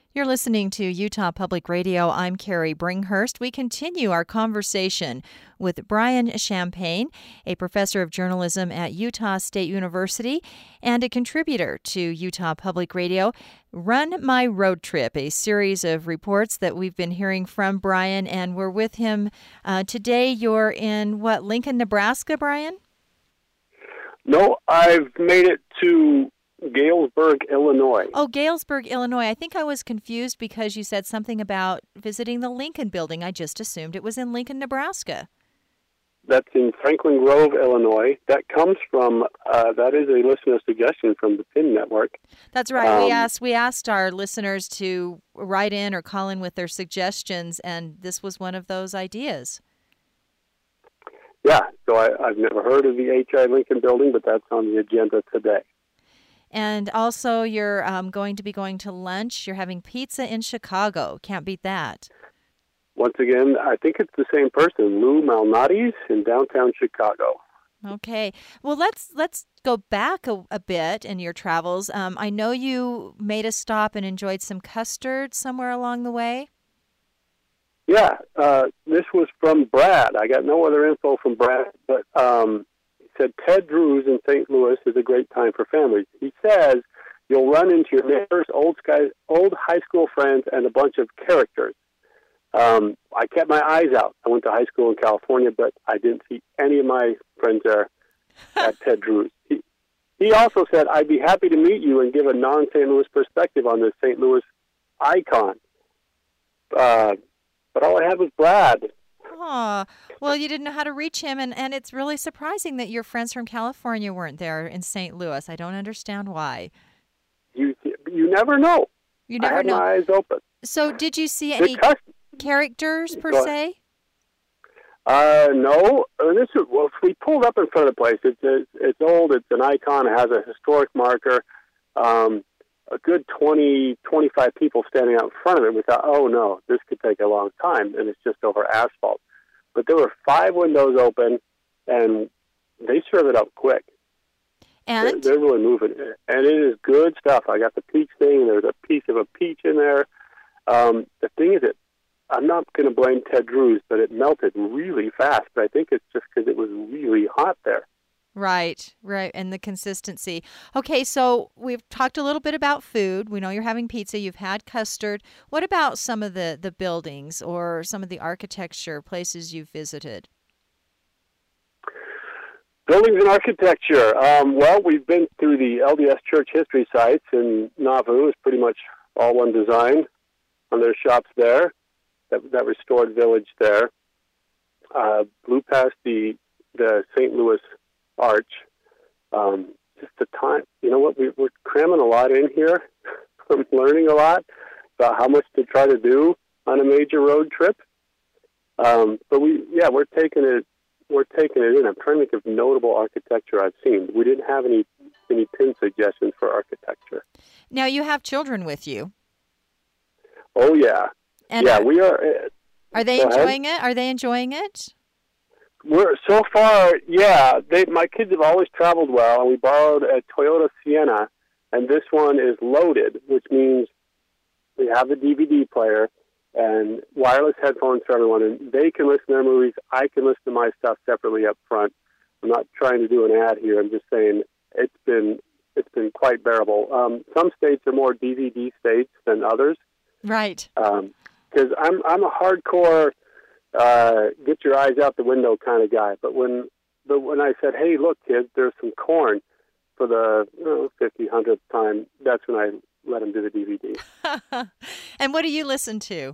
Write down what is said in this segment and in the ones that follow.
You're listening to Utah Public Radio. I'm Carrie Bringhurst. We continue our conversation with Brian Champagne, a professor of journalism at Utah State University and a contributor to Utah Public Radio. Run My Road Trip, a series of reports that we've been hearing from Brian, and we're with him today. You're in, Lincoln, Nebraska, Brian? No, I've made it to Galesburg, Illinois. Oh, Galesburg, Illinois. I think I was confused because you said something about visiting the Lincoln Building. I just assumed it was in Lincoln, Nebraska. That's in Franklin Grove, Illinois. That comes from, that is a listener suggestion from the PIN Network. That's right. We asked our listeners to write in or call in with their suggestions, and this was one of those ideas. Yeah, so I've never heard of the H.I. Lincoln Building, but that's on the agenda today. And also, you're going to be going to lunch. You're having pizza in Chicago. Can't beat that. Once again, I think it's the same person, Lou Malnati's in downtown Chicago. Okay. Well, let's go back a bit in your travels. I know you made a stop and enjoyed some custard somewhere along the way. Yeah, this was from Brad. I got no other info from Brad, but he said Ted Drew's in St. Louis is a great time for families. He says you'll run into your neighbors, old high school friends, and a bunch of characters. I kept my eyes out. I went to high school in California, but I didn't see any of my friends there at Ted Drew's. He also said, I'd be happy to meet you and give a non-St. Louis perspective on this St. Louis icon. But all I had was Brad. Oh, well, you didn't know how to reach him, and it's really surprising that your friends from California weren't there in St. Louis. I don't understand why. You never know. You never I had know. my eyes open. So did you see any characters, per se? No. We pulled up in front of the place. It's old. It's an icon. It has a historic marker. A good 20, 25 people standing out in front of it. We thought, oh, no, this could take a long time, and it's just over asphalt. But there were 5 windows open, and they serve it up quick. And? They're really moving. And it is good stuff. I got the peach thing, and there's a piece of a peach in there. The thing is, I'm not going to blame Ted Drew's, but it melted really fast. But I think it's just because it was really hot there. Right, and the consistency. Okay, so we've talked a little bit about food. We know you're having pizza. You've had custard. What about some of the buildings or some of the architecture places you've visited? Buildings and architecture. Well, we've been through the LDS Church history sites, and Nauvoo is pretty much all one design on their shops there, that restored village there. Blew past the St. Louis Arch. Just the time, you know what, we're cramming a lot in here. I'm learning a lot about how much to try to do on a major road trip. But we're taking it in. I'm trying to think of notable architecture I've seen. We didn't have any pin suggestions for architecture. Now you have children with you. Oh yeah, and we are. Are they enjoying it? Are they enjoying it? We're so far, yeah. My kids have always traveled well, and we borrowed a Toyota Sienna, and this one is loaded, which means we have a DVD player and wireless headphones for everyone, and they can listen to their movies. I can listen to my stuff separately up front. I'm not trying to do an ad here. I'm just saying it's been quite bearable. Some states are more DVD states than others, right? Because I'm a hardcore. Get your eyes out the window kind of guy. But when I said, hey, look, kids, there's some corn for the 50th, 100th time, that's when I let them do the DVD. And what do you listen to?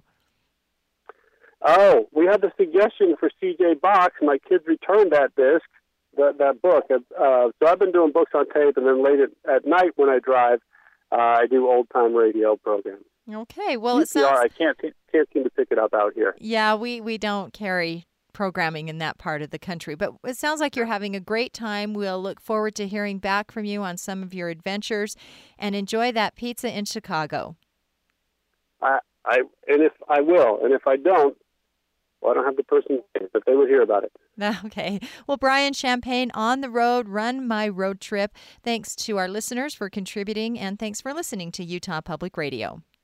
Oh, we had the suggestion for C.J. Box. My kids returned that disc, that book. So I've been doing books on tape, and then late at night when I drive, I do old-time radio programs. Okay, well, it sounds... I can't seem to pick it up out here. Yeah, we don't carry programming in that part of the country, but it sounds like you're having a great time. We'll look forward to hearing back from you on some of your adventures, and enjoy that pizza in Chicago. If I don't, well, I don't have the person, but they would hear about it. Okay. Well, Brian Champagne on the road, Run My Road Trip. Thanks to our listeners for contributing, and thanks for listening to Utah Public Radio.